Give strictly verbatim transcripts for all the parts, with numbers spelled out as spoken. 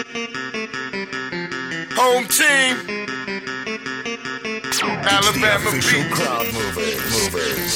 Home team, Alabama official beat. crowd movers. movers.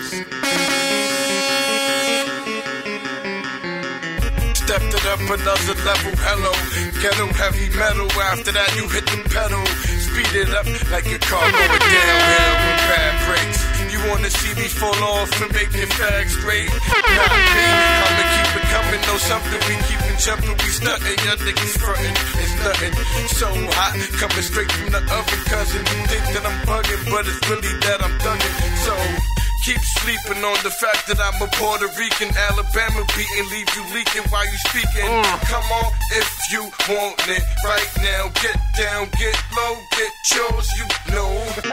Stepped it up another level, hello. Ghetto heavy metal, after that you hit the pedal. Speed it up like a car going downhill with bad brakes. You wanna see me fall off and make your fags straight? Not me, I'ma keep it coming, know something. We keepin' jumping, we stuntin', y'all niggas frontin'. It's nothing so hot, coming straight from the oven, cousin. You think that I'm bugging, but it's really that I'm thuggin'. So keep sleeping on the fact that I'm a Puerto Rican. Alabama beatin', leave you leaking while you speaking. Mm. Come on, if you want it right now. Get down, get low, get yours, you know.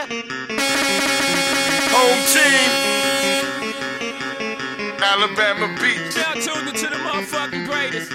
Home team, Alabama beat. Y'all tuned into the motherfucking greatest.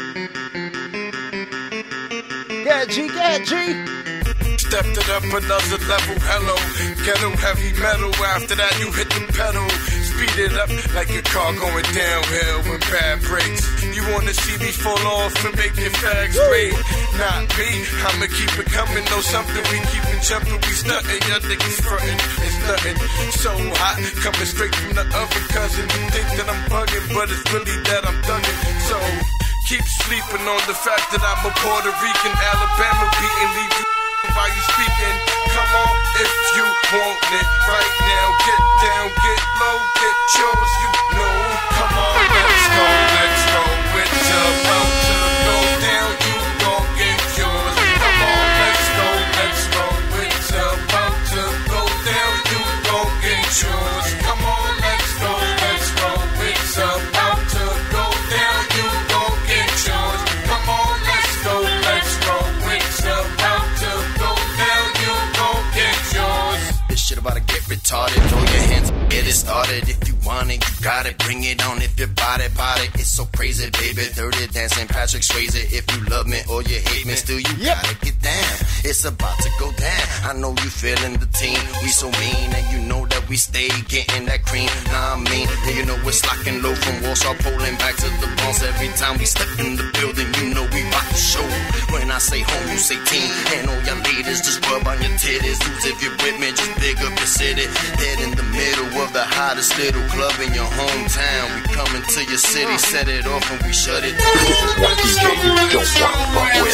Yeah, G, yeah, G. Stepped it up another level, hello. Ghetto heavy metal, after that you hit the pedal. Speed it up like a car going downhill with bad brakes. You wanna see me fall off and make your fags straight? Not me, I'ma keep it coming, know something. We keepin' jumping, we stuntin', y'all niggas frontin'. It's nothing so hot, coming straight from the oven, cousin. You think that I'm bugging, but it's really that I'm thuggin'. So keep sleeping on the fact that I'm a Puerto Rican. Alabama beatin', leave you while you speaking. Come on, if you want it right now. Get down, get low, get yours, you know. Come on, let's go, let's go. It's about to go down, you gon' get yours. Come on, let's go, let's go. It's about to go down, you gon' get yours. Come on, let's go, let's go. It's about to go down, you gon' get yours. Come on, let's go, let's go. It's about to go down, you gon' get yours. This shit about to get retarded. Throw your hands up, get it started. If you want it, you got it. Bring it on. If your body, body, it's so crazy, baby. Dirty dancing, Patrick Swayze. If you love me or you hate me, still you Yep. gotta get down. It's about to go down. I know you feeling the team. We so mean, and you know that we stay getting that cream. Nah, I mean, and you know we're slocking low from Warsaw, Poland back to the Bronx. Every time we step in the building, you know we rock the show. When I say home, you say team. And all your ladies just rub on your titties. Dudes, if you're with me, just big up your city. Head in the middle of the hottest little club in your hometown. We coming to your city, set it off and we shut it down. This is what D J you don't want to fuck with.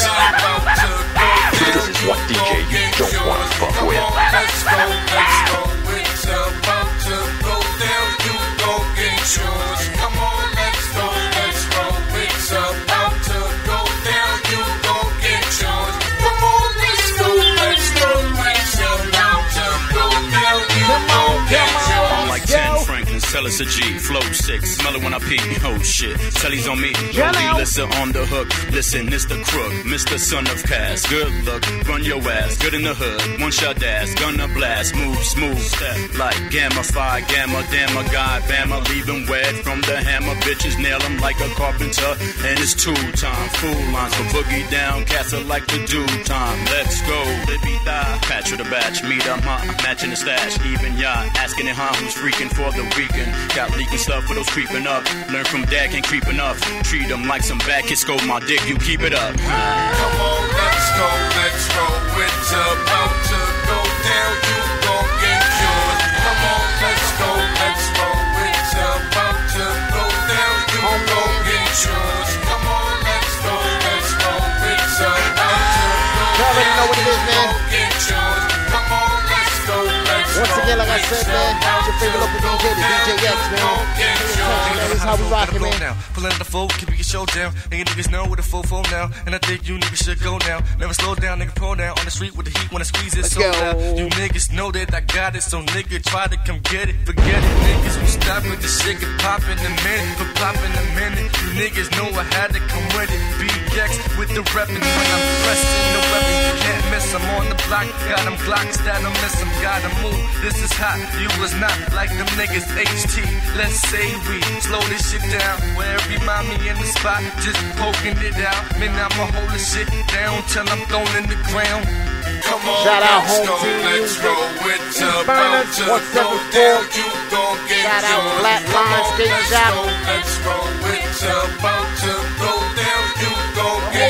This is what D J you don't want to fuck with. Let's go, let's go. It's about to go down, you gon' get yours. Come on, let's go, let's go. It's about to go down, you gon' get yours. Come on, let's go, let's go. It's about to go down, you gon' get yours. I'm like ten Franklin, sell us a G, flow six, smell it when I pee. Oh shit, Telly's on me, Rollie, listen on the hook. Listen, it's the crook, Mister Son of Cass. Good look, run your ass, good in the hood. One shot dash, gonna blast, move smooth, step like Gamma Phi, Gamma, damn a guy, Bama, leave him wet from the hammer. Bitches nail him like a carpenter, and it's two time. Fool lines for boogie down, cats are like the do time. Let's go, Libby die, patch with a batch, meet up, huh? Matching the stash, even y'all asking it, huh? Who's freaking for the weekend? Got leaking stuff for those creeping up. Learn from dad, can't creep enough. Treat them like some back hits, go my dick, you keep it up. Come on, let's go, let's go. It's about to go down, you gon' get yours. Come on, let's go, let's go. It's about to go down, you gon' get yours. Come on, let's go, let's go. It's about to go You already know what it is, man. down, get yours. Come on, let's go, let's go. Once again, like I said, man, it's your favorite local D J, the D J X, man. Pay attention, man. This is how we rockin', man. Pulling the full, keeping your show down. And you niggas know with a full phone now. And I think you niggas should go now. Never slow down, nigga, pull down. On the street with the heat when I squeeze it Let's so go. loud. You niggas know that I got it, so nigga try to come get it. Forget it, niggas, we stop with the shit get pop in a minute. For pop in a minute, you niggas know I had to come with it. B X with the reppin' when I'm pressing the weapon. You can't miss, I'm on the block. Got them Glocks that I miss, I'm gotta move. This is hot, you was not like them niggas H T. Let's say we slow this shit down. Where every mommy in the spot, just poking it out. Man, I'ma hold the shit down till I'm thrown in the ground. Come on, Shout out let's home go, team let's music. go. It's East about Burners, to one go seven four. down, you gon' get Shout out yours. Black Come Line on, Skate let's Shop. go, let's go. It's about to go down, you gon' get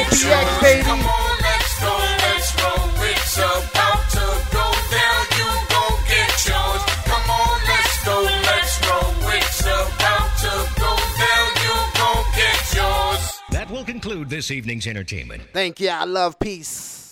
get yours. baby. Come on, let's go, let's roll. It's about to go down. You gon' get yours. Come on, let's go, let's roll. It's about to go down. You gon' get yours. That will conclude this evening's entertainment. Thank you. I love peace.